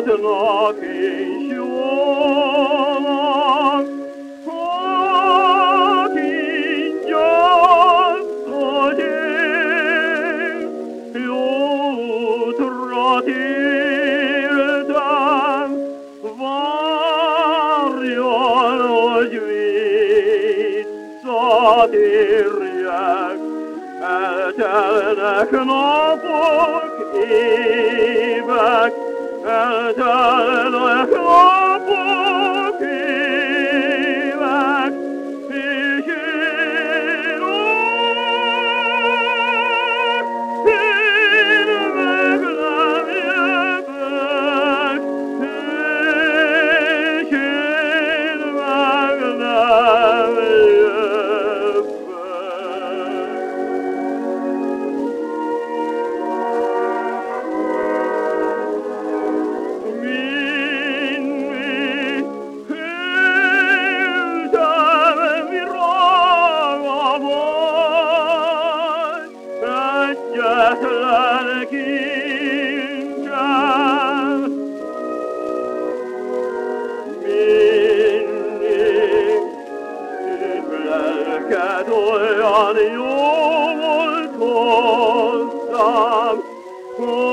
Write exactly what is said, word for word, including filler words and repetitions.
adnak és jónak, hogy ingyen, hogy én jótra tértem, várjon, hogy visszatérjek. Eltelnek napok, évek, eltelnek napok, évek, és én ott, én meg nem jövök, és én meg nem jövök. Egyetlen kincsem, mindig szép lelked olyan jó volt hozzám,